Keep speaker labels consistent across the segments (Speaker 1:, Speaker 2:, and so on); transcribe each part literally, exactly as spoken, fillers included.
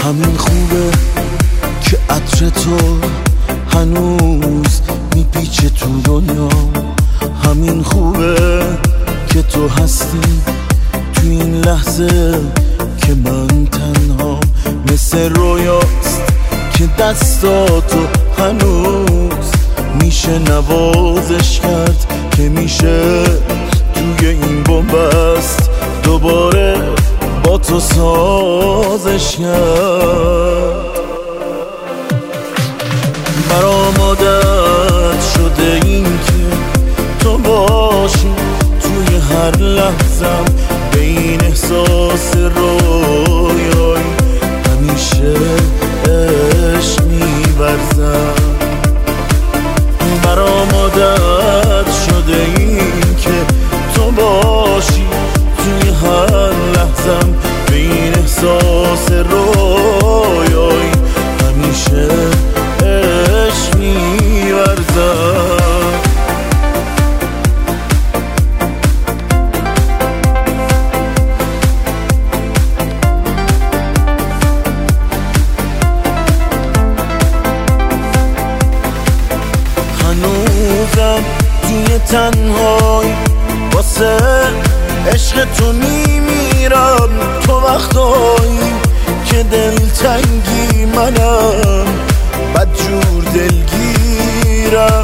Speaker 1: همین خوبه که عطر تو هنوز میپیچه تو دنیا. همین خوبه که تو هستی تو این لحظه که من تنها، مثل رویاست که دستاتو هنوز میشه نوازش کرد، که میشه توی این بنبست دوباره با تو سازش کرد. برام عادت شده این که تو باشی توی هر لحظم، به این احساس رویایی همیشه عشق می‌ورزم. برام عادت شده این که تو باشی توی هر لحظم، به این احساس رویایی همیشه عشق می‌ورزم. هنوزم توی تنهایی واسه عشق تو میمیرم. تو وقتایی که دلتنگی منم بدجور دلگیرم.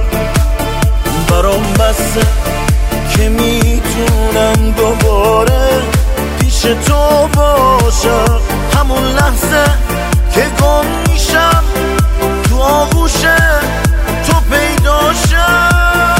Speaker 1: برام بسه که میتونم دوباره پیش تو باشم، همون لحظه که گم میشم تو آغوش تو پیداشم.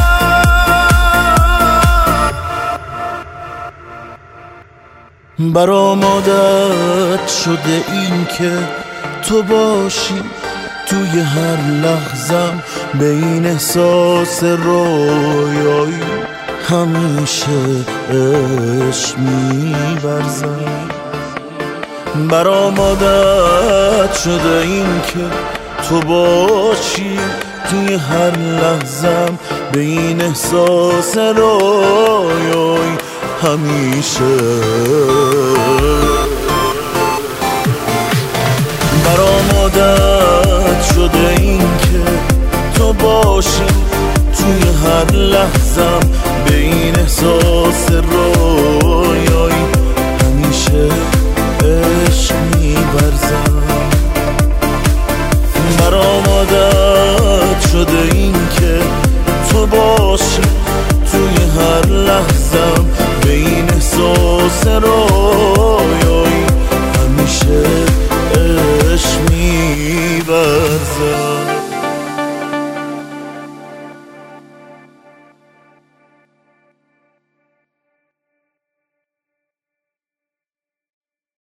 Speaker 1: برام عادت شده این که تو باشی توی هر لحظم، به این احساس رویایی همیشه عشق می‌ورزم. برام عادت شده این که تو باشی توی هر لحظم، به این احساس رویایی همیشه. برام عادت شده این که تو باشی توی هر لحظم، به این احساس رویایی همیشه عشق می‌ورزم. برام عادت شده این که تو باشی توی هر لحظم، به این احساس رو